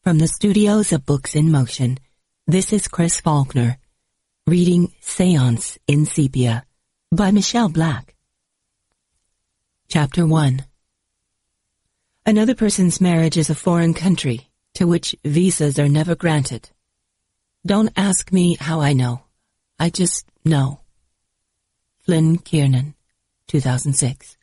From the studios of Books in Motion, this is Chris Faulkner, reading Seance in Sepia by Michelle Black. Chapter 1. Another person's marriage is a foreign country to which visas are never granted. Don't ask me how I know. I just know. Flynn Kiernan, 2006.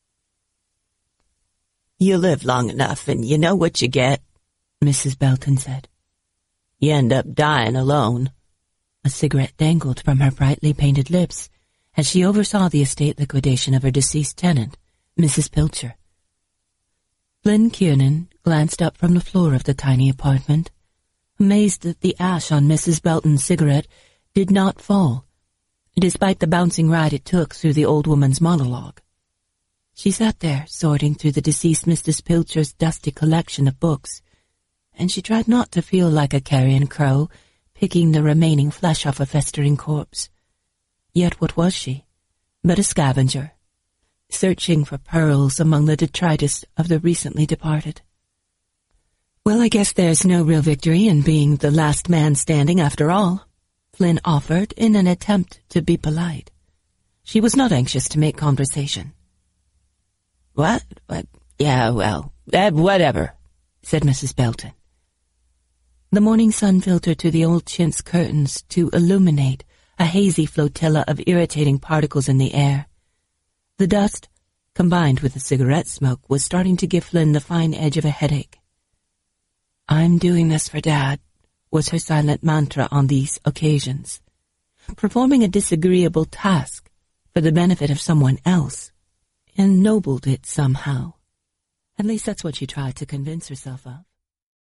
You live long enough and you know what you get, Mrs. Belton said. You end up dying alone. A cigarette dangled from her brightly painted lips as she oversaw the estate liquidation of her deceased tenant, Mrs. Pilcher. Flynn Kiernan glanced up from the floor of the tiny apartment, amazed that the ash on Mrs. Belton's cigarette did not fall, despite the bouncing ride it took through the old woman's monologue. She sat there, sorting through the deceased Mrs. Pilcher's dusty collection of books, and she tried not to feel like a carrion crow picking the remaining flesh off a festering corpse. Yet what was she but a scavenger, searching for pearls among the detritus of the recently departed? Well, I guess there's no real victory in being the last man standing after all, Flynn offered in an attempt to be polite. She was not anxious to make conversation. What? Yeah, well, whatever, said Mrs. Belton. The morning sun filtered through the old chintz curtains to illuminate a hazy flotilla of irritating particles in the air. The dust, combined with the cigarette smoke, was starting to give Flynn the fine edge of a headache. "I'm doing this for Dad," was her silent mantra on these occasions. Performing a disagreeable task for the benefit of someone else ennobled it somehow. At least that's what she tried to convince herself of.